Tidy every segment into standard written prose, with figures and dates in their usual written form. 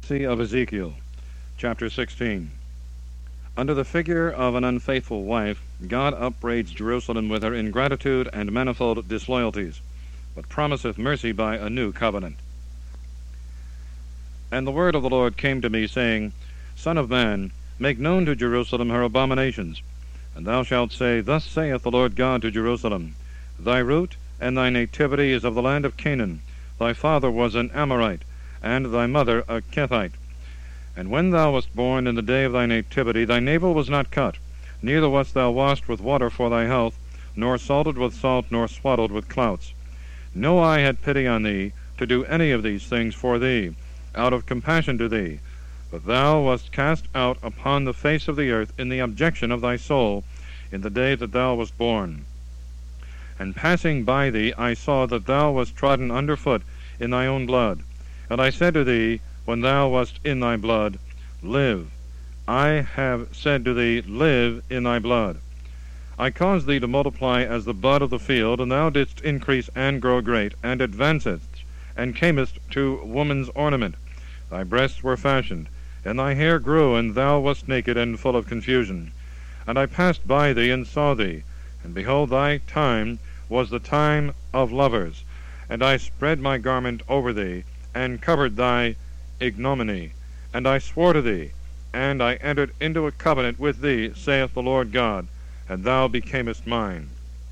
Prophecy of Ezekiel, chapter 16. Under the figure of an unfaithful wife, God upbraids Jerusalem with her ingratitude and manifold disloyalties, but promiseth mercy by a new covenant. And the word of the Lord came to me, saying, Son of man, make known to Jerusalem her abominations. And thou shalt say, Thus saith the Lord God to Jerusalem, Thy root and thy nativity is of the land of Canaan. Thy father was an Amorite, and thy mother a Kethite. And when thou wast born in the day of thy nativity, thy navel was not cut, neither wast thou washed with water for thy health, nor salted with salt, nor swaddled with clouts. No eye had pity on thee, to do any of these things for thee, out of compassion to thee. But thou wast cast out upon the face of the earth in the abjection of thy soul, in the day that thou wast born. And passing by thee, I saw that thou wast trodden under foot in thy own blood. And I said to thee, when thou wast in thy blood, Live. I have said to thee, Live in thy blood. I caused thee to multiply as the bud of the field, and thou didst increase and grow great, and advancedst, and camest to woman's ornament. Thy breasts were fashioned, and thy hair grew, and thou wast naked and full of confusion. And I passed by thee, and saw thee, and behold, thy time was the time of lovers. And I spread my garment over thee, and covered thy ignominy. And I swore to thee, and I entered into a covenant with thee, saith the Lord God, and thou becamest mine.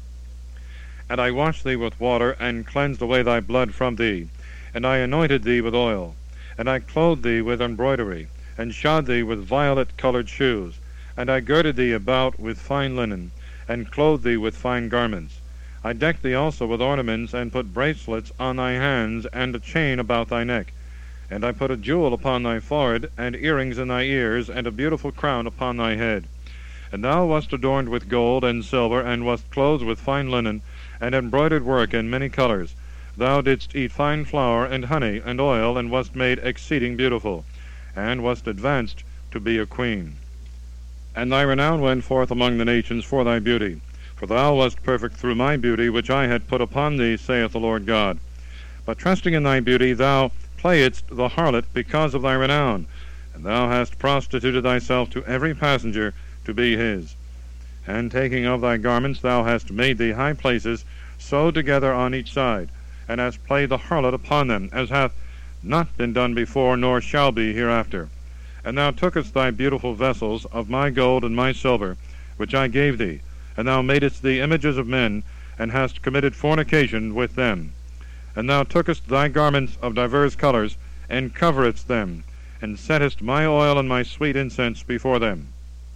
And I washed thee with water, and cleansed away thy blood from thee, and I anointed thee with oil, and I clothed thee with embroidery, and shod thee with violet-colored shoes, and I girded thee about with fine linen, and clothed thee with fine garments. I decked thee also with ornaments, and put bracelets on thy hands, and a chain about thy neck. And I put a jewel upon thy forehead, and earrings in thy ears, and a beautiful crown upon thy head. And thou wast adorned with gold and silver, and wast clothed with fine linen, and embroidered work in many colors. Thou didst eat fine flour, and honey, and oil, and wast made exceeding beautiful, and wast advanced to be a queen. And thy renown went forth among the nations for thy beauty. For thou wast perfect through my beauty, which I had put upon thee, saith the Lord God. But trusting in thy beauty, thou playedst the harlot because of thy renown, and thou hast prostituted thyself to every passenger to be his. And taking of thy garments, thou hast made thee high places, sewed together on each side, and hast played the harlot upon them, as hath not been done before, nor shall be hereafter. And thou tookest thy beautiful vessels of my gold and my silver, which I gave thee, and thou madest thee images of men, and hast committed fornication with them. And thou tookest thy garments of divers colors, and coveredst them, and settest my oil and my sweet incense before them.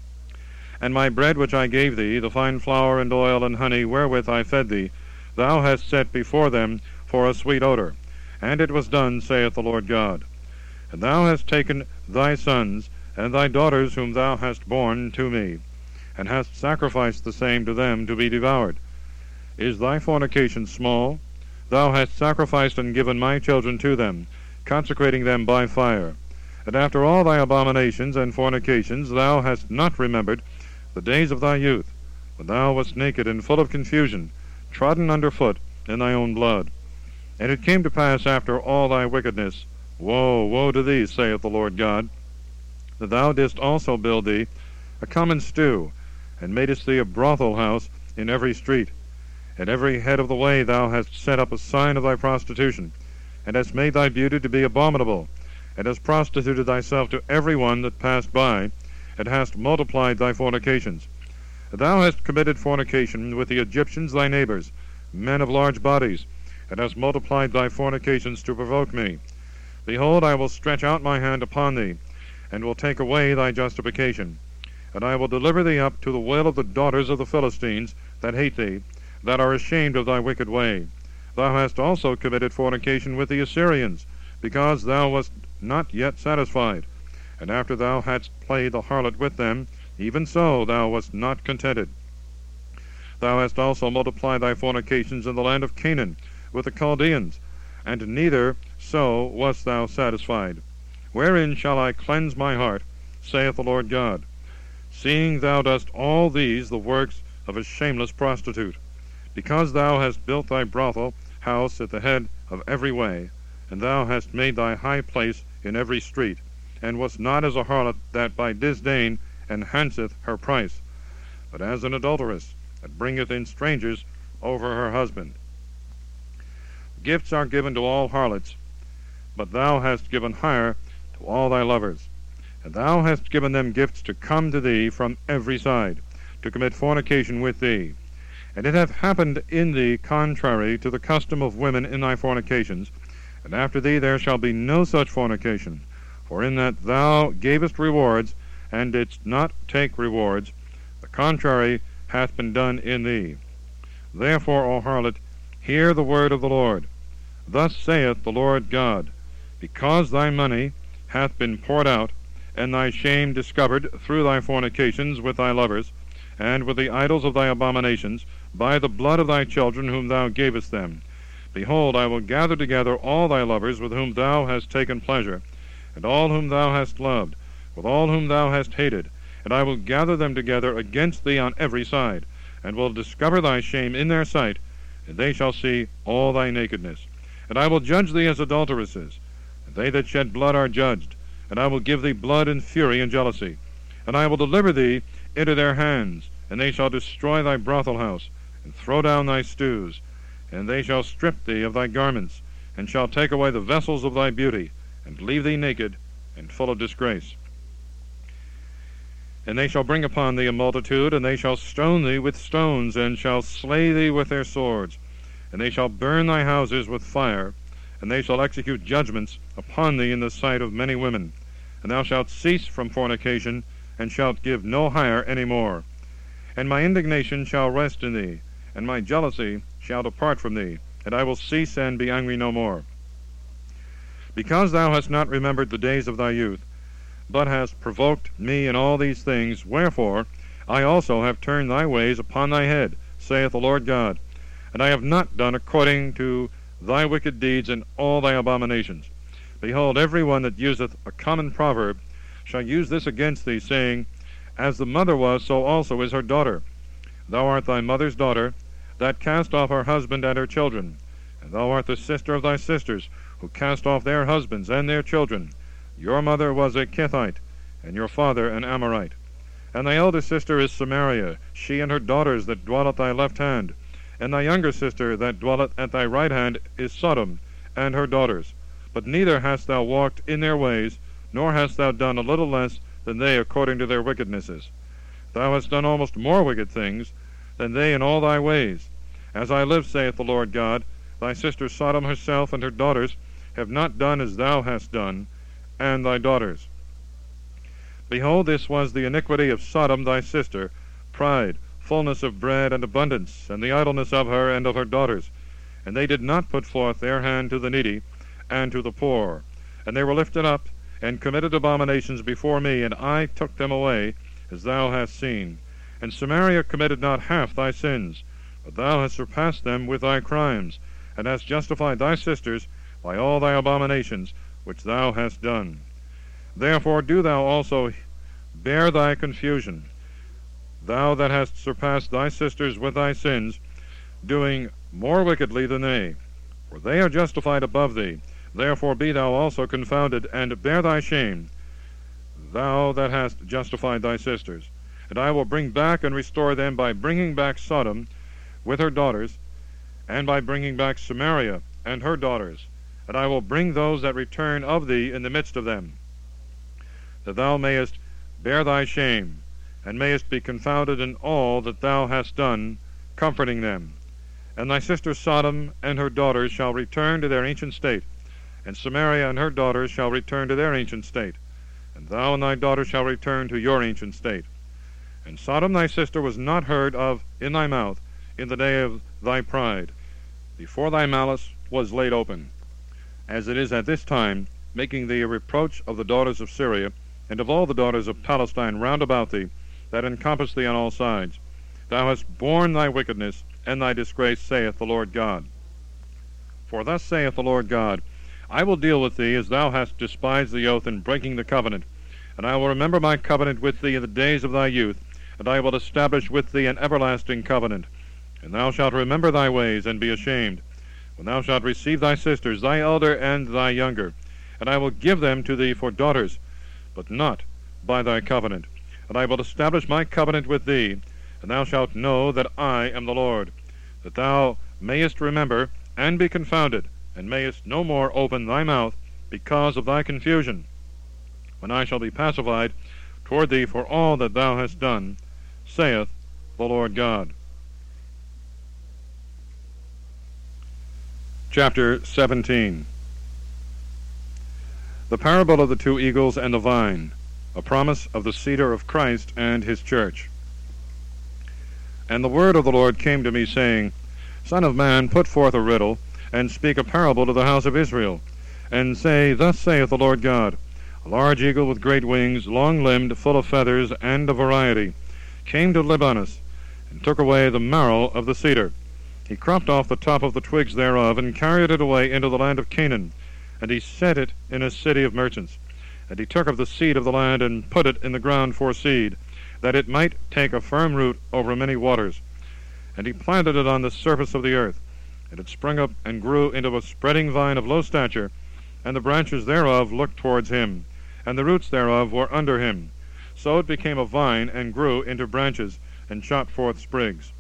And my bread which I gave thee, the fine flour and oil and honey wherewith I fed thee, thou hast set before them for a sweet odor. And it was done, saith the Lord God. And thou hast taken thy sons and thy daughters whom thou hast borne to me, and hast sacrificed the same to them to be devoured. Is thy fornication small? Thou hast sacrificed and given my children to them, consecrating them by fire. And after all thy abominations and fornications thou hast not remembered the days of thy youth, when thou wast naked and full of confusion, trodden under foot in thy own blood. And it came to pass after all thy wickedness, Woe, woe to thee, saith the Lord God, that thou didst also build thee a common stew, and madest thee a brothel house in every street. At every head of the way thou hast set up a sign of thy prostitution, and hast made thy beauty to be abominable, and hast prostituted thyself to every one that passed by, and hast multiplied thy fornications. Thou hast committed fornication with the Egyptians thy neighbors, men of large bodies, and hast multiplied thy fornications to provoke me. Behold, I will stretch out my hand upon thee, and will take away thy justification. And I will deliver thee up to the will of the daughters of the Philistines that hate thee, that are ashamed of thy wicked way. Thou hast also committed fornication with the Assyrians, because thou wast not yet satisfied. And after thou hadst played the harlot with them, even so thou wast not contented. Thou hast also multiplied thy fornications in the land of Canaan with the Chaldeans, and neither so wast thou satisfied. Wherein shall I cleanse my heart, saith the Lord God? Seeing thou dost all these the works of a shameless prostitute, because thou hast built thy brothel house at the head of every way, and thou hast made thy high place in every street, and wast not as a harlot that by disdain enhanceth her price, but as an adulteress that bringeth in strangers over her husband. Gifts are given to all harlots, but thou hast given hire to all thy lovers. And thou hast given them gifts to come to thee from every side, to commit fornication with thee. And it hath happened in thee contrary to the custom of women in thy fornications, and after thee there shall be no such fornication. For in that thou gavest rewards, and didst not take rewards, the contrary hath been done in thee. Therefore, O harlot, hear the word of the Lord. Thus saith the Lord God, because thy money hath been poured out, and thy shame discovered through thy fornications with thy lovers, and with the idols of thy abominations, by the blood of thy children whom thou gavest them. Behold, I will gather together all thy lovers with whom thou hast taken pleasure, and all whom thou hast loved, with all whom thou hast hated, and I will gather them together against thee on every side, and will discover thy shame in their sight, and they shall see all thy nakedness. And I will judge thee as adulteresses, and they that shed blood are judged, and I will give thee blood and fury and jealousy. And I will deliver thee into their hands, and they shall destroy thy brothel house, and throw down thy stews, and they shall strip thee of thy garments, and shall take away the vessels of thy beauty, and leave thee naked and full of disgrace. And they shall bring upon thee a multitude, and they shall stone thee with stones, and shall slay thee with their swords. And they shall burn thy houses with fire, and they shall execute judgments upon thee in the sight of many women. And thou shalt cease from fornication, and shalt give no hire any more. And my indignation shall rest in thee, and my jealousy shall depart from thee, and I will cease and be angry no more. Because thou hast not remembered the days of thy youth, but hast provoked me in all these things, wherefore I also have turned thy ways upon thy head, saith the Lord God, and I have not done according to thy wicked deeds and all thy abominations. Behold, every one that useth a common proverb shall use this against thee, saying, As the mother was, so also is her daughter. Thou art thy mother's daughter, that cast off her husband and her children, and thou art the sister of thy sisters, who cast off their husbands and their children. Your mother was a Kithite, and your father an Amorite. And thy elder sister is Samaria, she and her daughters that dwell at thy left hand. And thy younger sister that dwelleth at thy right hand is Sodom, and her daughters. But neither hast thou walked in their ways, nor hast thou done a little less than they according to their wickednesses. Thou hast done almost more wicked things than they in all thy ways. As I live, saith the Lord God, thy sister Sodom herself and her daughters have not done as thou hast done, and thy daughters. Behold, this was the iniquity of Sodom thy sister, pride, fullness of bread and abundance, and the idleness of her and of her daughters. And they did not put forth their hand to the needy and to the poor. And they were lifted up, and committed abominations before me, and I took them away, as thou hast seen. And Samaria committed not half thy sins, but thou hast surpassed them with thy crimes, and hast justified thy sisters by all thy abominations which thou hast done. Therefore do thou also bear thy confusion, thou that hast surpassed thy sisters with thy sins, doing more wickedly than they. For they are justified above thee. Therefore be thou also confounded, and bear thy shame, thou that hast justified thy sisters. And I will bring back and restore them by bringing back Sodom with her daughters, and by bringing back Samaria and her daughters. And I will bring those that return of thee in the midst of them, that thou mayest bear thy shame, and mayest be confounded in all that thou hast done, comforting them. And thy sister Sodom and her daughters shall return to their ancient state, and Samaria and her daughters shall return to their ancient state, and thou and thy daughters shall return to your ancient state. And Sodom thy sister was not heard of in thy mouth in the day of thy pride, before thy malice was laid open, as it is at this time, making thee a reproach of the daughters of Syria, and of all the daughters of Palestine round about thee, that encompass thee on all sides. Thou hast borne thy wickedness and thy disgrace, saith the Lord God. For thus saith the Lord God, I will deal with thee as thou hast despised the oath in breaking the covenant, and I will remember my covenant with thee in the days of thy youth, and I will establish with thee an everlasting covenant. And thou shalt remember thy ways, and be ashamed, when thou shalt receive thy sisters, thy elder and thy younger, and I will give them to thee for daughters, but not by thy covenant. And I will establish my covenant with thee, and thou shalt know that I am the Lord, that thou mayest remember and be confounded, and mayest no more open thy mouth because of thy confusion, when I shall be pacified toward thee for all that thou hast done, saith the Lord God. Chapter 17. The parable of the two eagles and the vine, a promise of the cedar of Christ and his church. And the word of the Lord came to me, saying, Son of man, put forth a riddle, and speak a parable to the house of Israel, and say, Thus saith the Lord God, A large eagle with great wings, long-limbed, full of feathers, and of variety, came to Libanus, and took away the marrow of the cedar. He cropped off the top of the twigs thereof, and carried it away into the land of Canaan, and he set it in a city of merchants. And he took of the seed of the land, and put it in the ground for seed, that it might take a firm root over many waters. And he planted it on the surface of the earth, and it sprung up and grew into a spreading vine of low stature, and the branches thereof looked towards him, and the roots thereof were under him. So it became a vine, and grew into branches, and shot forth sprigs.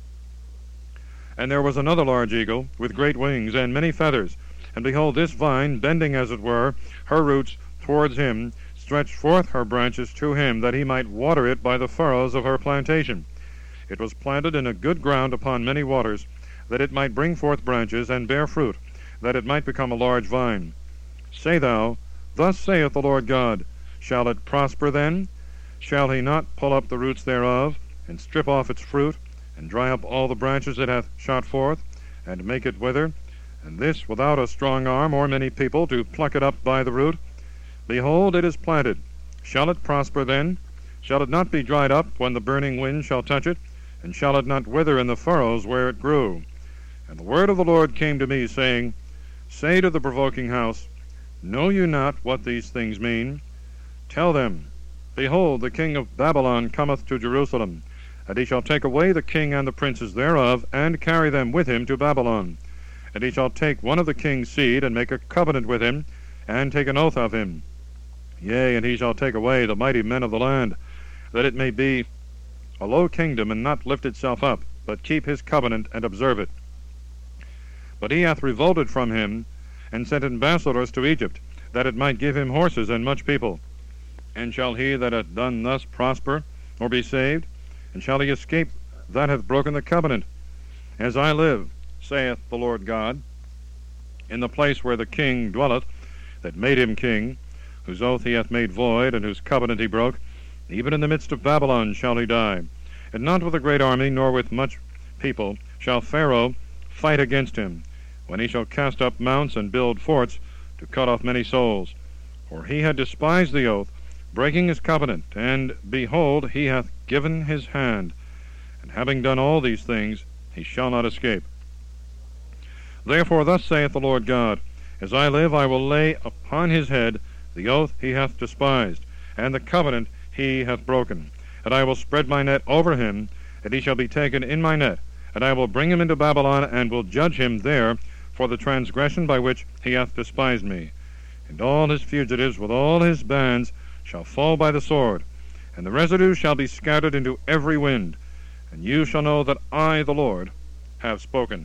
And there was another large eagle, with great wings, and many feathers, and behold, this vine, bending as it were, her roots towards him, stretched forth her branches to him, that he might water it by the furrows of her plantation. It was planted in a good ground upon many waters, that it might bring forth branches, and bear fruit, that it might become a large vine. Say thou, Thus saith the Lord God, Shall it prosper then? Shall he not pull up the roots thereof, and strip off its fruit, and dry up all the branches it hath shot forth, and make it wither, and this without a strong arm or many people to pluck it up by the root? Behold, it is planted. Shall it prosper then? Shall it not be dried up when the burning wind shall touch it? And shall it not wither in the furrows where it grew? And the word of the Lord came to me, saying, Say to the provoking house, Know you not what these things mean? Tell them, Behold, the king of Babylon cometh to Jerusalem, and he shall take away the king and the princes thereof, and carry them with him to Babylon. And he shall take one of the king's seed, and make a covenant with him, and take an oath of him. Yea, and he shall take away the mighty men of the land, that it may be a low kingdom, and not lift itself up, but keep his covenant, and observe it. But he hath revolted from him, and sent ambassadors to Egypt, that it might give him horses and much people. And shall he that hath done thus prosper, or be saved? And shall he escape that hath broken the covenant? As I live, saith the Lord God, in the place where the king dwelleth, that made him king, whose oath he hath made void, and whose covenant he broke, even in the midst of Babylon shall he die. And not with a great army, nor with much people, shall Pharaoh fight against him, when he shall cast up mounts and build forts, to cut off many souls. For he had despised the oath, breaking his covenant, and, behold, he hath given his hand. And having done all these things, he shall not escape. Therefore thus saith the Lord God, As I live, I will lay upon his head the oath he hath despised, and the covenant he hath broken. And I will spread my net over him, and he shall be taken in my net. And I will bring him into Babylon, and will judge him there for the transgression by which he hath despised me. And all his fugitives with all his bands shall fall by the sword, and the residue shall be scattered into every wind. And you shall know that I, the Lord, have spoken.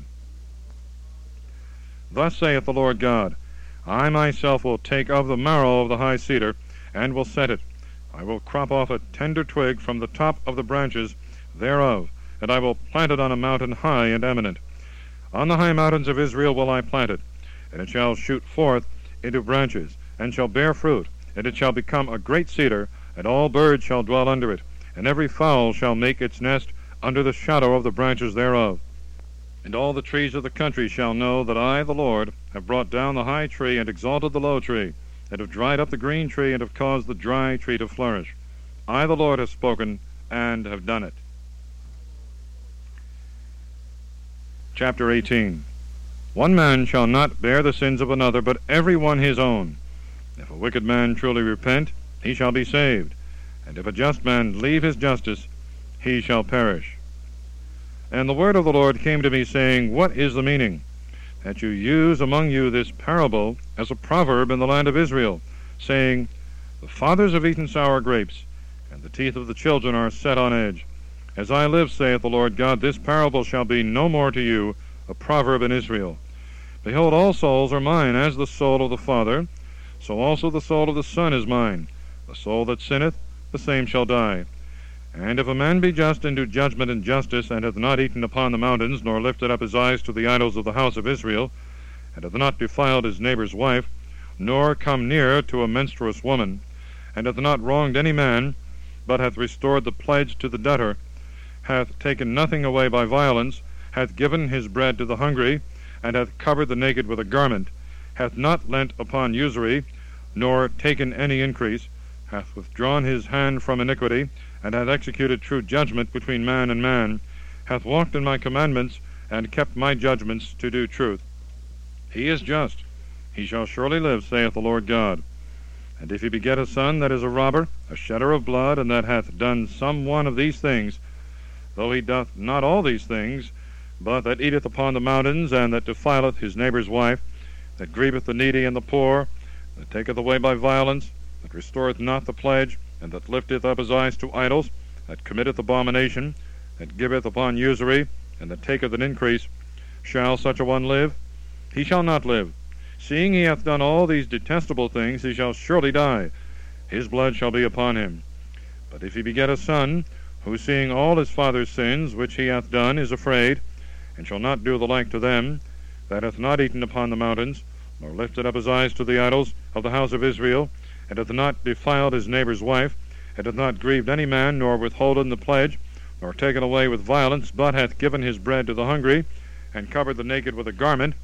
Thus saith the Lord God, I myself will take of the marrow of the high cedar, and will set it. I will crop off a tender twig from the top of the branches thereof, and I will plant it on a mountain high and eminent. On the high mountains of Israel will I plant it, and it shall shoot forth into branches, and shall bear fruit, and it shall become a great cedar, and all birds shall dwell under it, and every fowl shall make its nest under the shadow of the branches thereof. And all the trees of the country shall know that I, the Lord, have brought down the high tree, and exalted the low tree, and have dried up the green tree, and have caused the dry tree to flourish. I, the Lord, have spoken, and have done it. Chapter 18. One man shall not bear the sins of another, but every one his own. If a wicked man truly repent, he shall be saved. And if a just man leave his justice, he shall perish. And the word of the Lord came to me, saying, What is the meaning? That you use among you this parable as a proverb in the land of Israel, saying, The fathers have eaten sour grapes, and the teeth of the children are set on edge. As I live, saith the Lord God, this parable shall be no more to you a proverb in Israel. Behold, all souls are mine, as the soul of the Father, so also the soul of the Son is mine. The soul that sinneth, the same shall die. And if a man be just and do judgment and justice, and hath not eaten upon the mountains, nor lifted up his eyes to the idols of the house of Israel, and hath not defiled his neighbor's wife, nor come near to a menstruous woman, and hath not wronged any man, but hath restored the pledge to the debtor, hath taken nothing away by violence, hath given his bread to the hungry, and hath covered the naked with a garment, hath not lent upon usury, nor taken any increase, hath withdrawn his hand from iniquity, and hath executed true judgment between man and man, hath walked in my commandments, and kept my judgments to do truth. He is just, he shall surely live, saith the Lord God. And if he beget a son that is a robber, a shedder of blood, and that hath done some one of these things, though he doth not all these things, but that eateth upon the mountains, and that defileth his neighbor's wife, that grieveth the needy and the poor, that taketh away by violence, that restoreth not the pledge, and that lifteth up his eyes to idols, that committeth abomination, that giveth upon usury, and that taketh an increase, shall such a one live? He shall not live. Seeing he hath done all these detestable things, he shall surely die. His blood shall be upon him. But if he beget a son, who seeing all his father's sins which he hath done is afraid, and shall not do the like to them, that hath not eaten upon the mountains, nor lifted up his eyes to the idols of the house of Israel, and hath not defiled his neighbor's wife, and hath not grieved any man, nor withholden the pledge, nor taken away with violence, but hath given his bread to the hungry, and covered the naked with a garment,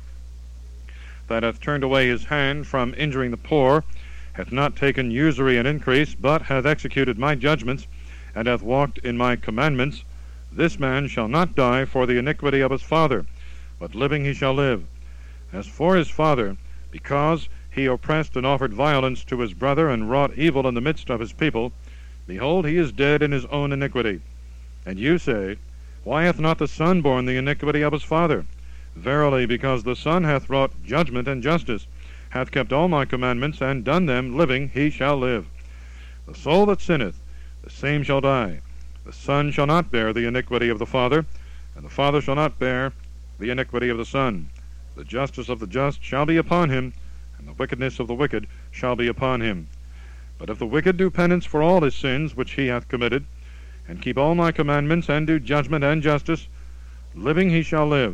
that hath turned away his hand from injuring the poor, hath not taken usury and increase, but hath executed my judgments, and hath walked in my commandments, this man shall not die for the iniquity of his father, but living he shall live. As for his father, because he oppressed and offered violence to his brother, and wrought evil in the midst of his people, behold, he is dead in his own iniquity. And you say, why hath not the son borne the iniquity of his father? Verily, because the Son hath wrought judgment and justice, hath kept all my commandments, and done them, living he shall live. The soul that sinneth, the same shall die. The Son shall not bear the iniquity of the Father, and the Father shall not bear the iniquity of the Son. The justice of the just shall be upon him, and the wickedness of the wicked shall be upon him. But if the wicked do penance for all his sins which he hath committed, and keep all my commandments, and do judgment and justice, living he shall live,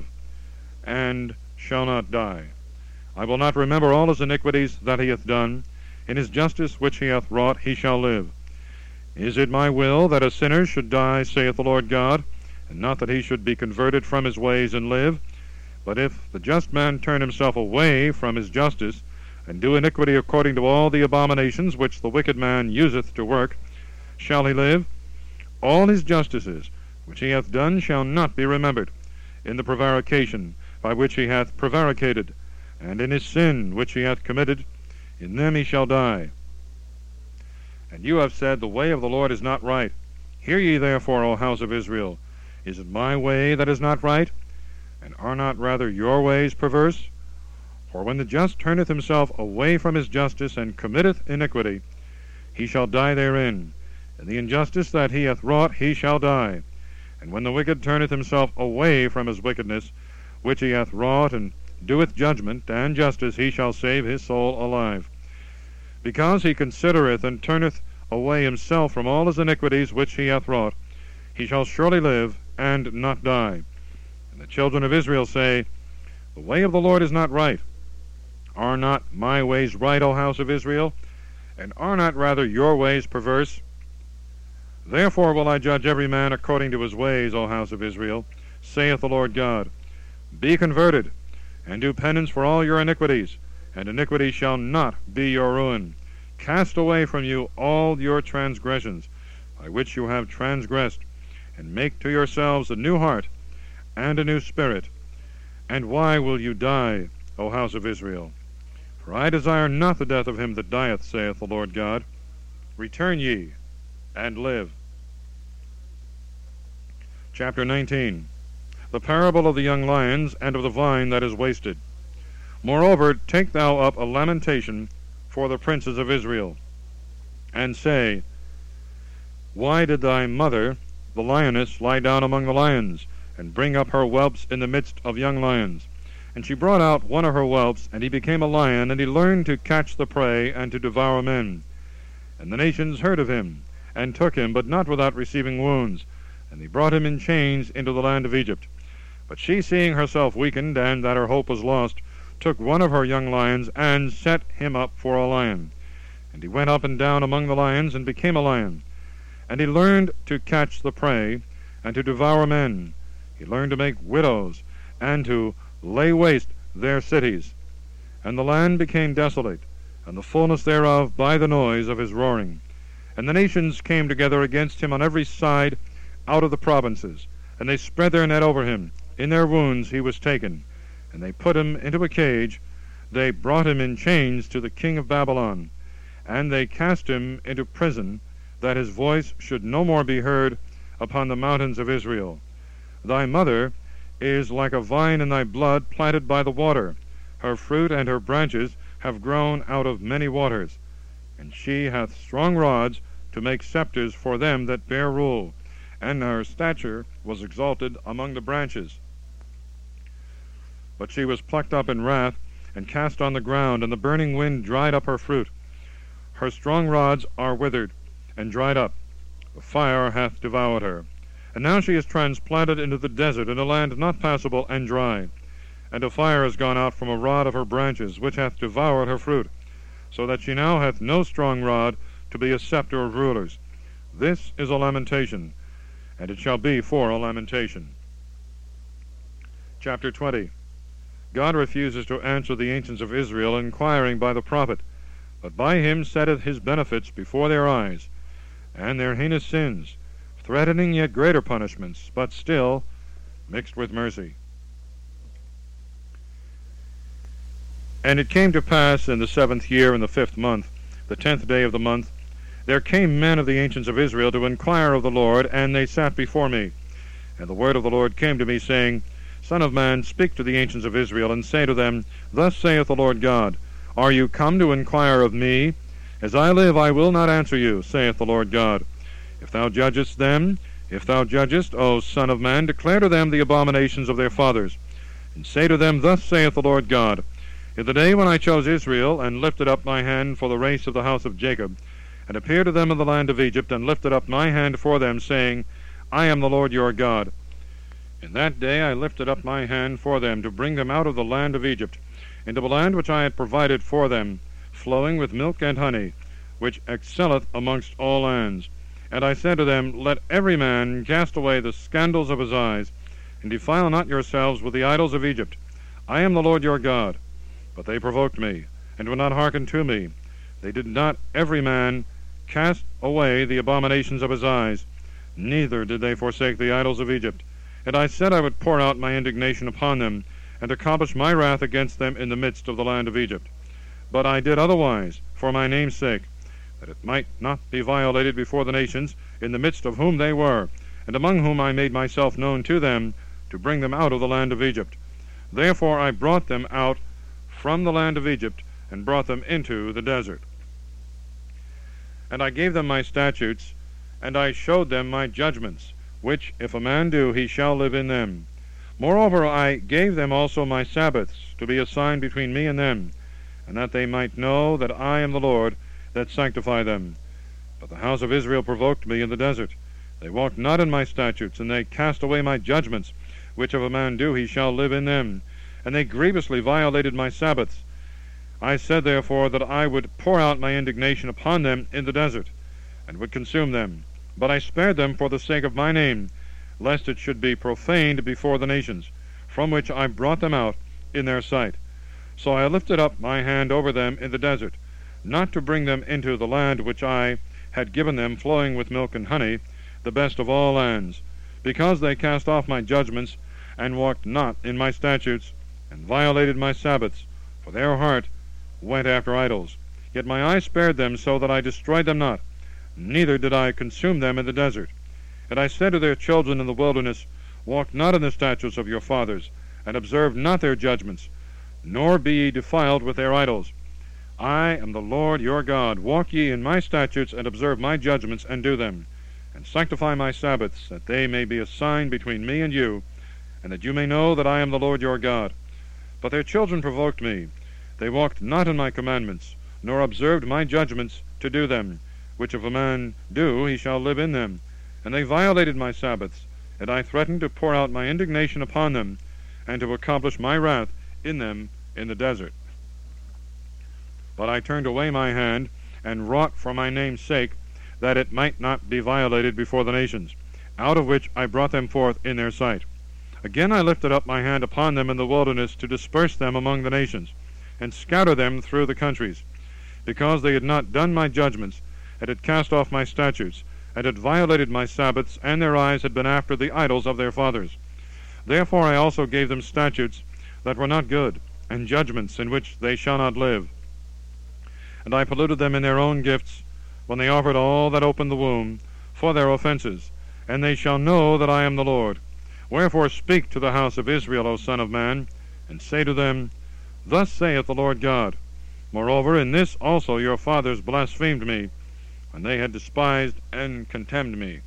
and shall not die. I will not remember all his iniquities that he hath done. In his justice which he hath wrought he shall live. Is it my will that a sinner should die, saith the Lord God, and not that he should be converted from his ways and live? But if the just man turn himself away from his justice, and do iniquity according to all the abominations which the wicked man useth to work, shall he live? All his justices which he hath done shall not be remembered, in the prevarication by which he hath prevaricated, and in his sin which he hath committed, in them he shall die. And you have said, the way of the Lord is not right. Hear ye therefore, O house of Israel. Is it my way that is not right? And are not rather your ways perverse? For when the just turneth himself away from his justice, and committeth iniquity, he shall die therein. In the injustice that he hath wrought he shall die. And when the wicked turneth himself away from his wickedness, which he hath wrought, and doeth judgment and justice, he shall save his soul alive. Because he considereth and turneth away himself from all his iniquities which he hath wrought, he shall surely live, and not die. And the children of Israel say, the way of the Lord is not right. Are not my ways right, O house of Israel? And are not rather your ways perverse? Therefore will I judge every man according to his ways, O house of Israel, saith the Lord God. Be converted, and do penance for all your iniquities, and iniquity shall not be your ruin. Cast away from you all your transgressions, by which you have transgressed, and make to yourselves a new heart, and a new spirit. And why will you die, O house of Israel? For I desire not the death of him that dieth, saith the Lord God. Return ye, and live. Chapter 19. The parable of the young lions, and of the vine that is wasted. Moreover, take thou up a lamentation for the princes of Israel. and say, Why did thy mother, the lioness, lie down among the lions, and bring up her whelps in the midst of young lions? And she brought out one of her whelps, and he became a lion, and he learned to catch the prey and to devour men. And the nations heard of him, and took him, but not without receiving wounds. And they brought him in chains into the land of Egypt. But she, seeing herself weakened, and that her hope was lost, took one of her young lions, and set him up for a lion. And he went up and down among the lions, and became a lion. And he learned to catch the prey, and to devour men. He learned to make widows, and to lay waste their cities. And the land became desolate, and the fullness thereof by the noise of his roaring. And the nations came together against him on every side out of the provinces, and they spread their net over him. In their wounds he was taken, and they put him into a cage. They brought him in chains to the king of Babylon, and they cast him into prison, that his voice should no more be heard upon the mountains of Israel. Thy mother is like a vine in thy blood, planted by the water. Her fruit and her branches have grown out of many waters. And she hath strong rods to make scepters for them that bear rule, and her stature was exalted among the branches. But she was plucked up in wrath, and cast on the ground, and the burning wind dried up her fruit. Her strong rods are withered, and dried up. The fire hath devoured her. And now she is transplanted into the desert, in a land not passable and dry. And a fire is gone out from a rod of her branches, which hath devoured her fruit, so that she now hath no strong rod to be a scepter of rulers. This is a lamentation, and it shall be for a lamentation. Chapter 20. God refuses to answer the ancients of Israel, inquiring by the prophet, but by him setteth his benefits before their eyes, and their heinous sins, threatening yet greater punishments, but still mixed with mercy. And it came to pass in the 7th year, in the 5th month, the 10th day of the month, there came men of the ancients of Israel to inquire of the Lord, and they sat before me. And the word of the Lord came to me, saying, Son of man, speak to the ancients of Israel, and say to them, Thus saith the Lord God, Are you come to inquire of me? As I live, I will not answer you, saith the Lord God. If thou judgest them, if thou judgest, O Son of man, declare to them the abominations of their fathers, and say to them, Thus saith the Lord God, In the day when I chose Israel, and lifted up my hand for the race of the house of Jacob, and appeared to them in the land of Egypt, and lifted up my hand for them, saying, I am the Lord your God. In that day I lifted up my hand for them, to bring them out of the land of Egypt, into the land which I had provided for them, flowing with milk and honey, which excelleth amongst all lands. And I said to them, Let every man cast away the scandals of his eyes, and defile not yourselves with the idols of Egypt. I am the Lord your God. But they provoked me, and would not hearken to me. They did not every man cast away the abominations of his eyes, neither did they forsake the idols of Egypt. And I said I would pour out my indignation upon them, and accomplish my wrath against them in the midst of the land of Egypt. But I did otherwise, for my name's sake, that it might not be violated before the nations, in the midst of whom they were, and among whom I made myself known to them, to bring them out of the land of Egypt. Therefore I brought them out from the land of Egypt, and brought them into the desert. And I gave them my statutes, and I showed them my judgments, which, if a man do, he shall live in them. Moreover, I gave them also my Sabbaths, to be a sign between me and them, and that they might know that I am the Lord that sanctify them. But the house of Israel provoked me in the desert. They walked not in my statutes, and they cast away my judgments, which if a man do, he shall live in them. And they grievously violated my Sabbaths. I said therefore that I would pour out my indignation upon them in the desert, and would consume them. But I spared them for the sake of my name, lest it should be profaned before the nations, from which I brought them out in their sight. So I lifted up my hand over them in the desert, not to bring them into the land which I had given them, flowing with milk and honey, the best of all lands, because they cast off my judgments, and walked not in my statutes, and violated my Sabbaths, for their heart went after idols. Yet my eye spared them, so that I destroyed them not, neither did I consume them in the desert. And I said to their children in the wilderness, Walk not in the statutes of your fathers, and observe not their judgments, nor be ye defiled with their idols. I am the Lord your God. Walk ye in my statutes, and observe my judgments, and do them, and sanctify my Sabbaths, that they may be a sign between me and you, and that you may know that I am the Lord your God. But their children provoked me. They walked not in my commandments, nor observed my judgments to do them, which if a man do, he shall live in them. And they violated my Sabbaths, and I threatened to pour out my indignation upon them, and to accomplish my wrath in them in the desert. But I turned away my hand, and wrought for my name's sake, that it might not be violated before the nations, out of which I brought them forth in their sight. Again I lifted up my hand upon them in the wilderness, to disperse them among the nations, and scatter them through the countries, because they had not done my judgments, and had cast off my statutes, and had violated my Sabbaths, and their eyes had been after the idols of their fathers. Therefore I also gave them statutes that were not good, and judgments in which they shall not live. And I polluted them in their own gifts, when they offered all that opened the womb for their offenses, and they shall know that I am the Lord. Wherefore speak to the house of Israel, O Son of man, and say to them, Thus saith the Lord God, Moreover, in this also your fathers blasphemed me, when they had despised and contemned me.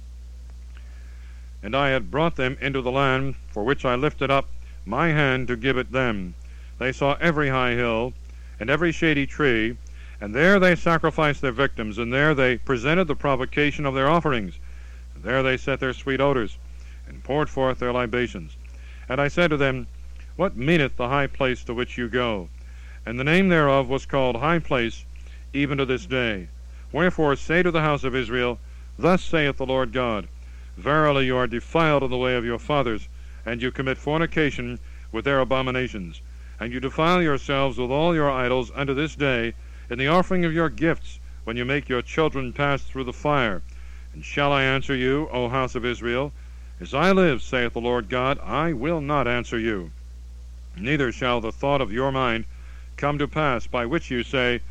And I had brought them into the land, for which I lifted up my hand to give it them. They saw every high hill, and every shady tree, and there they sacrificed their victims, and there they presented the provocation of their offerings, and there they set their sweet odors, and poured forth their libations. And I said to them, What meaneth the high place to which you go? And the name thereof was called High Place, even to this day. Wherefore say to the house of Israel, Thus saith the Lord God, Verily you are defiled in the way of your fathers, and you commit fornication with their abominations, and you defile yourselves with all your idols unto this day, in the offering of your gifts, when you make your children pass through the fire. And shall I answer you, O house of Israel? As I live, saith the Lord God, I will not answer you. Neither shall the thought of your mind come to pass, by which you say,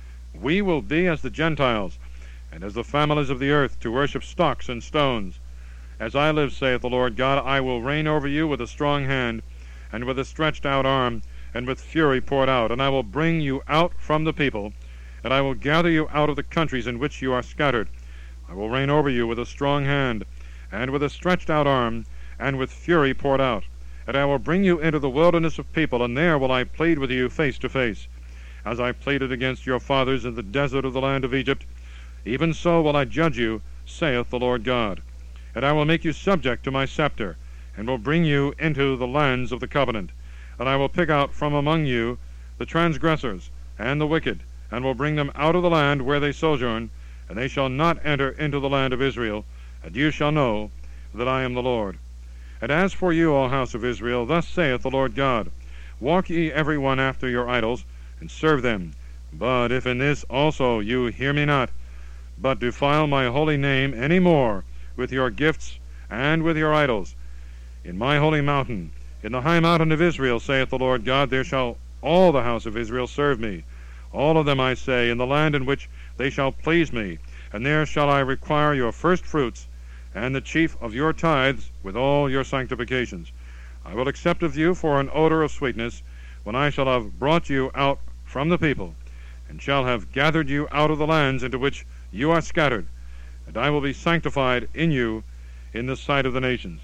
We will be as the Gentiles, and as the families of the earth, to worship stocks and stones. As I live, saith the Lord God, I will reign over you with a strong hand, and with a stretched out arm, and with fury poured out, and I will bring you out from the people, and I will gather you out of the countries in which you are scattered. I will reign over you with a strong hand, and with a stretched out arm, and with fury poured out. And I will bring you into the wilderness of people, and there will I plead with you face to face. As I pleaded against your fathers in the desert of the land of Egypt, even so will I judge you, saith the Lord God. And I will make you subject to my scepter, and will bring you into the lands of the covenant. And I will pick out from among you the transgressors and the wicked, and will bring them out of the land where they sojourn, and they shall not enter into the land of Israel, and you shall know that I am the Lord. And as for you, O house of Israel, thus saith the Lord God, Walk ye every one after your idols, and serve them. But if in this also you hear me not, but defile my holy name any more with your gifts and with your idols, in my holy mountain, in the high mountain of Israel, saith the Lord God, there shall all the house of Israel serve me, all of them, I say, in the land in which they shall please me, and there shall I require your first fruits, and the chief of your tithes with all your sanctifications. I will accept of you for an odor of sweetness, when I shall have brought you out from the people, and shall have gathered you out of the lands into which you are scattered, and I will be sanctified in you in the sight of the nations.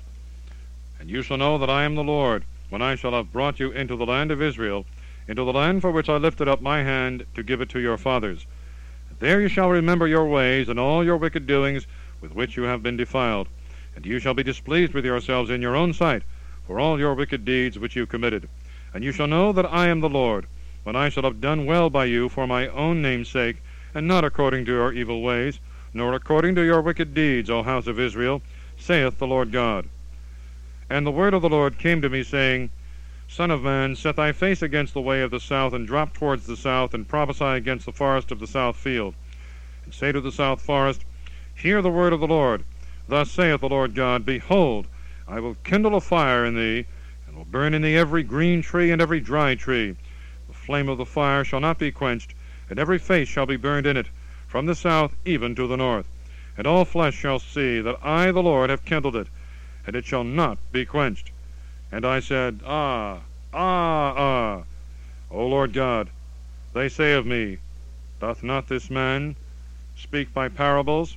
And you shall know that I am the Lord, when I shall have brought you into the land of Israel, into the land for which I lifted up my hand to give it to your fathers. There you shall remember your ways and all your wicked doings with which you have been defiled, and you shall be displeased with yourselves in your own sight for all your wicked deeds which you committed. And you shall know that I am the Lord, when I shall have done well by you for my own name's sake, and not according to your evil ways, nor according to your wicked deeds, O house of Israel, saith the Lord God. And the word of the Lord came to me, saying, Son of man, set thy face against the way of the south, and drop towards the south, and prophesy against the forest of the south field. And say to the south forest, Hear the word of the Lord. Thus saith the Lord God, Behold, I will kindle a fire in thee, and will burn in thee every green tree and every dry tree. The flame of the fire shall not be quenched, and every face shall be burned in it, from the south even to the north. And all flesh shall see that I, the Lord, have kindled it, and it shall not be quenched. And I said, O Lord God, they say of me, Doth not this man speak by parables?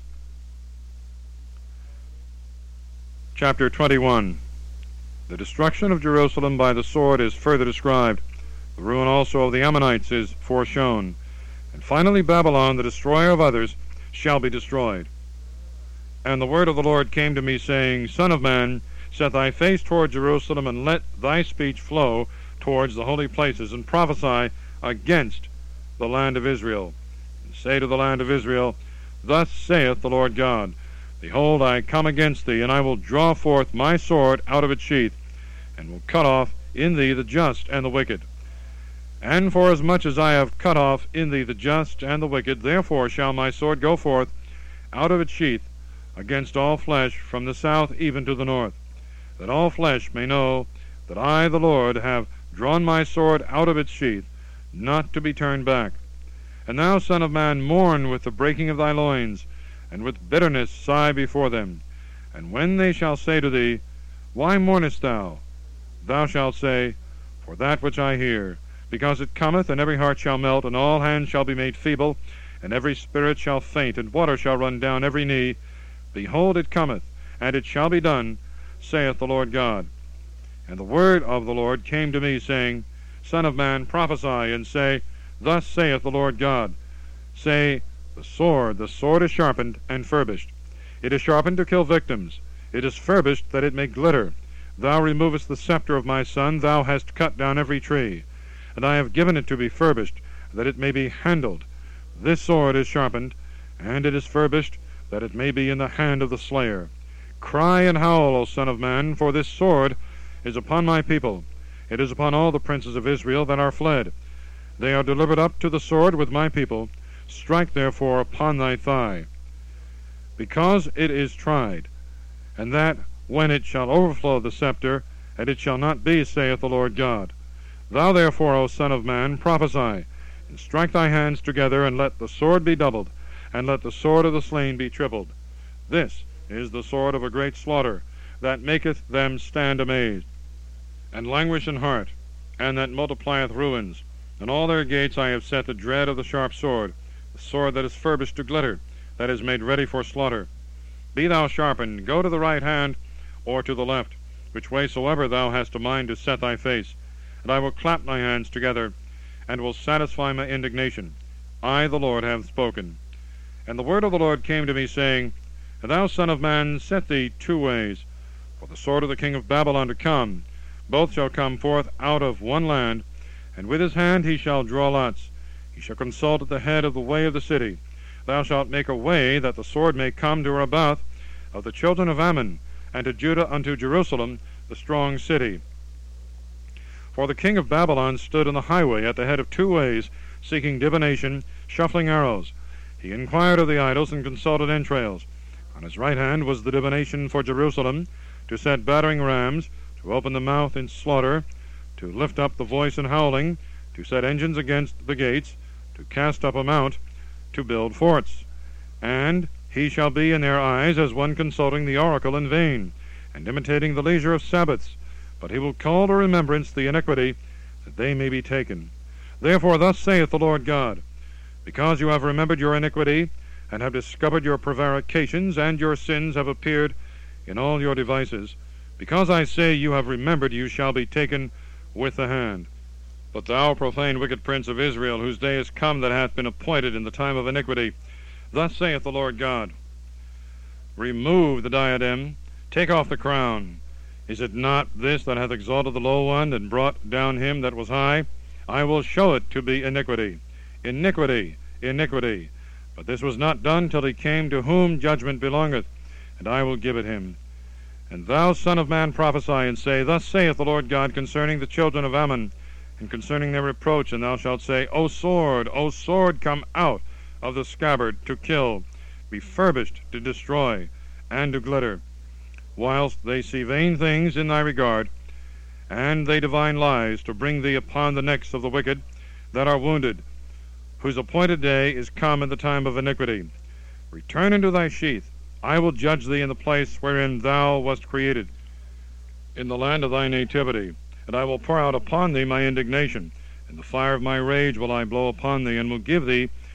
Chapter 21. The destruction of Jerusalem by the sword is further described. The ruin also of the Ammonites is foreshown. And finally Babylon, the destroyer of others, shall be destroyed. And the word of the Lord came to me, saying, Son of man, set thy face toward Jerusalem, and let thy speech flow towards the holy places, and prophesy against the land of Israel. And say to the land of Israel, Thus saith the Lord God, Behold, I come against thee, and I will draw forth my sword out of its sheath, and will cut off in thee the just and the wicked. And forasmuch as I have cut off in thee the just and the wicked, therefore shall my sword go forth out of its sheath against all flesh, from the south even to the north, that all flesh may know that I, the Lord, have drawn my sword out of its sheath, not to be turned back. And thou, son of man, mourn with the breaking of thy loins, and with bitterness sigh before them. And when they shall say to thee, Why mournest thou? Thou shalt say, For that which I hear, because it cometh, and every heart shall melt, and all hands shall be made feeble, and every spirit shall faint, and water shall run down every knee. Behold, it cometh, and it shall be done, saith the Lord God. And the word of the Lord came to me, saying, Son of man, prophesy, and say, Thus saith the Lord God. Say, the sword is sharpened and furbished. It is sharpened to kill victims. It is furbished that it may glitter. Thou removest the scepter of my son, thou hast cut down every tree. And I have given it to be furbished, that it may be handled. This sword is sharpened, and it is furbished, that it may be in the hand of the slayer. Cry and howl, O son of man, for this sword is upon my people. It is upon all the princes of Israel that are fled. They are delivered up to the sword with my people. Strike therefore upon thy thigh, because it is tried, and that when it shall overflow the scepter, and it shall not be, saith the Lord God. Thou therefore, O son of man, prophesy, and strike thy hands together, and let the sword be doubled, and let the sword of the slain be tripled. This is the sword of a great slaughter, that maketh them stand amazed, and languish in heart, and that multiplieth ruins. In all their gates I have set the dread of the sharp sword, the sword that is furbished to glitter, that is made ready for slaughter. Be thou sharpened, go to the right hand, or to the left, which way soever thou hast a mind to set thy face. And I will clap my hands together, and will satisfy my indignation. I, the Lord, have spoken. And the word of the Lord came to me, saying, Thou, son of man, set thee 2 ways, for the sword of the king of Babylon to come. Both shall come forth out of one land, and with his hand he shall draw lots. He shall consult at the head of the way of the city. Thou shalt make a way that the sword may come to Rabbath of the children of Ammon, and to Judah unto Jerusalem, the strong city. For the king of Babylon stood in the highway at the head of 2 ways, seeking divination, shuffling arrows. He inquired of the idols, and consulted entrails. On his right hand was the divination for Jerusalem, to set battering rams, to open the mouth in slaughter, to lift up the voice in howling, to set engines against the gates, to cast up a mount, to build forts. And he shall be in their eyes as one consulting the oracle in vain, and imitating the leisure of Sabbaths. But he will call to remembrance the iniquity, that they may be taken. Therefore thus saith the Lord God, Because you have remembered your iniquity, and have discovered your prevarications, and your sins have appeared in all your devices, because I say you have remembered, you shall be taken with the hand. But thou, profane wicked prince of Israel, whose day is come that hath been appointed in the time of iniquity, thus saith the Lord God, Remove the diadem, take off the crown. Is it not this that hath exalted the low one, and brought down him that was high? I will show it to be iniquity, iniquity, iniquity. But this was not done till he came to whom judgment belongeth, and I will give it him. And thou, son of man, prophesy, and say, Thus saith the Lord God concerning the children of Ammon, and concerning their reproach, and thou shalt say, O sword, come out of the scabbard to kill, be furbished to destroy, and to glitter, whilst they see vain things in thy regard, and they divine lies to bring thee upon the necks of the wicked that are wounded, whose appointed day is come in the time of iniquity. Return into thy sheath. I will judge thee in the place wherein thou wast created, in the land of thy nativity, and I will pour out upon thee my indignation, and the fire of my rage will I blow upon thee, and will give thee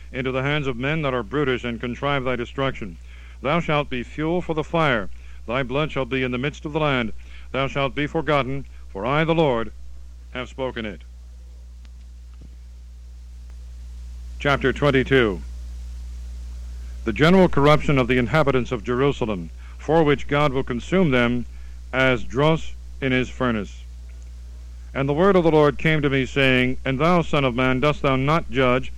into the hands of men that are brutish and contrive thy destruction. Thou shalt be fuel for the fire. Thy blood shall be in the midst of the land. Thou shalt be forgotten, for I, the Lord, have spoken it. Chapter 22. The general corruption of the inhabitants of Jerusalem, for which God will consume them as dross in his furnace. And the word of the Lord came to me, saying, And thou, son of man, dost thou not judge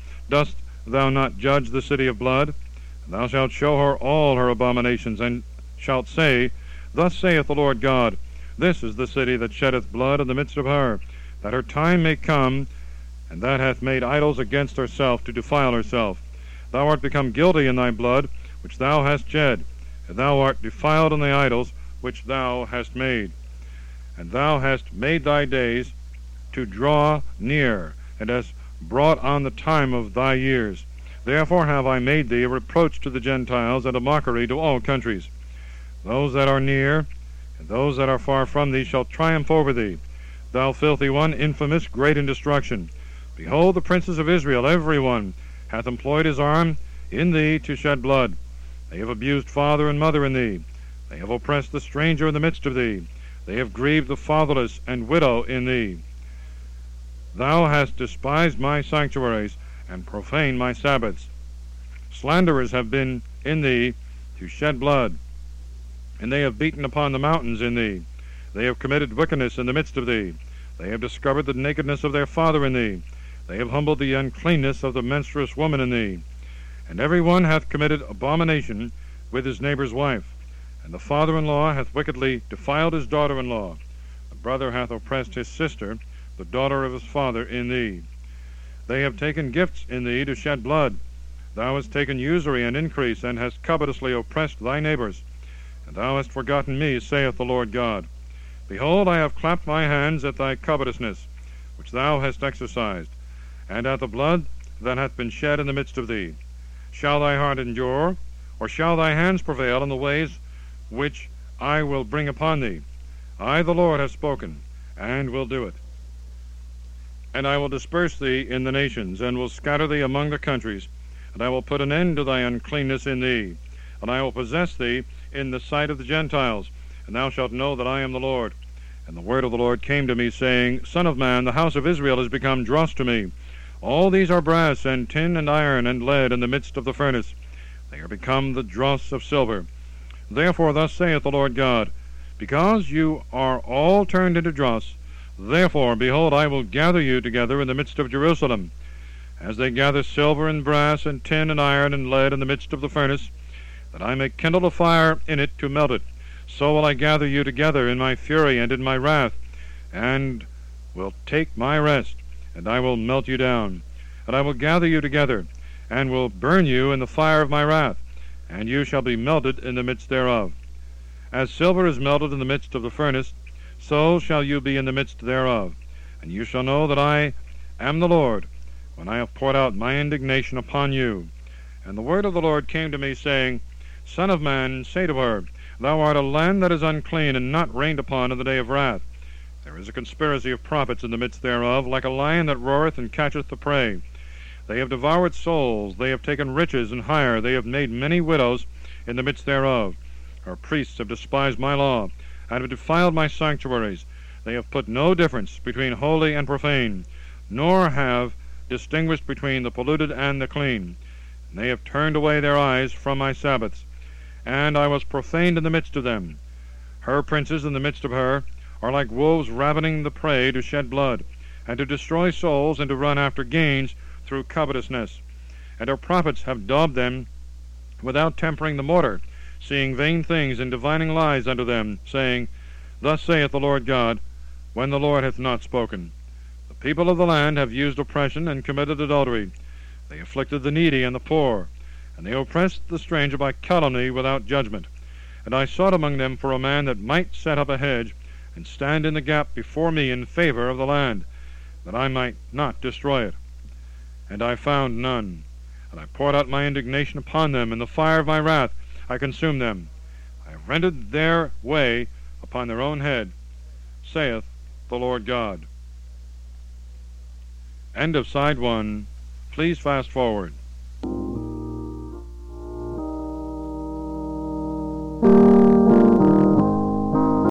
the city of blood? And thou shalt show her all her abominations, and shalt say, Thus saith the Lord God, This is the city that sheddeth blood in the midst of her, that her time may come, and that hath made idols against herself to defile herself. Thou art become guilty in thy blood, which thou hast shed, and thou art defiled in the idols which thou hast made. And thou hast made thy days to draw near, and hast brought on the time of thy years. Therefore have I made thee a reproach to the Gentiles, and a mockery to all countries. Those that are near, and those that are far from thee, shall triumph over thee. Thou filthy one, infamous, great in destruction. Behold, the princes of Israel, every one, hath employed his arm in thee to shed blood. They have abused father and mother in thee. They have oppressed the stranger in the midst of thee. They have grieved the fatherless and widow in thee. Thou hast despised my sanctuaries, and profaned my Sabbaths. Slanderers have been in thee to shed blood, and they have beaten upon the mountains in thee. They have committed wickedness in the midst of thee. They have discovered the nakedness of their father in thee. They have humbled the uncleanness of the menstruous woman in thee. And every one hath committed abomination with his neighbor's wife. And the father-in-law hath wickedly defiled his daughter-in-law. The brother hath oppressed his sister, the daughter of his father, in thee. They have taken gifts in thee to shed blood. Thou hast taken usury and increase, and hast covetously oppressed thy neighbors. And thou hast forgotten me, saith the Lord God. Behold, I have clapped my hands at thy covetousness, which thou hast exercised, and at the blood that hath been shed in the midst of thee. Shall thy heart endure, or shall thy hands prevail in the ways which I will bring upon thee? I, the Lord, have spoken, and will do it. And I will disperse thee in the nations, and will scatter thee among the countries, and I will put an end to thy uncleanness in thee, and I will possess thee in the sight of the Gentiles, and thou shalt know that I am the Lord. And the word of the Lord came to me, saying, Son of man, the house of Israel is become dross to me. All these are brass, and tin, and iron, and lead in the midst of the furnace. They are become the dross of silver. Therefore thus saith the Lord God, Because you are all turned into dross, therefore, behold, I will gather you together in the midst of Jerusalem, as they gather silver and brass, and tin, and iron, and lead in the midst of the furnace, that I may kindle a fire in it to melt it. So will I gather you together in my fury and in my wrath, and will take my rest, and I will melt you down. And I will gather you together, and will burn you in the fire of my wrath, and you shall be melted in the midst thereof. As silver is melted in the midst of the furnace, so shall you be in the midst thereof. And you shall know that I am the Lord, when I have poured out my indignation upon you. And the word of the Lord came to me, saying, Son of man, say to her, Thou art a land that is unclean, and not rained upon in the day of wrath. There is a conspiracy of prophets in the midst thereof, like a lion that roareth and catcheth the prey. They have devoured souls, they have taken riches and hire, they have made many widows in the midst thereof. Our priests have despised my law, and have defiled my sanctuaries. They have put no difference between holy and profane, nor have distinguished between the polluted and the clean. And they have turned away their eyes from my Sabbaths, and I was profaned in the midst of them. Her princes in the midst of her are like wolves ravening the prey to shed blood, and to destroy souls, and to run after gains through covetousness. And her prophets have daubed them without tempering the mortar, seeing vain things and divining lies unto them, saying, Thus saith the Lord God, when the Lord hath not spoken. The people of the land have used oppression and committed adultery. They afflicted the needy and the poor, and they oppressed the stranger by calumny without judgment. And I sought among them for a man that might set up a hedge, and stand in the gap before me in favor of the land, that I might not destroy it. And I found none. And I poured out my indignation upon them, in the fire of my wrath I consumed them. I have rendered their way upon their own head, saith the Lord God. End of Side 1. Please fast forward.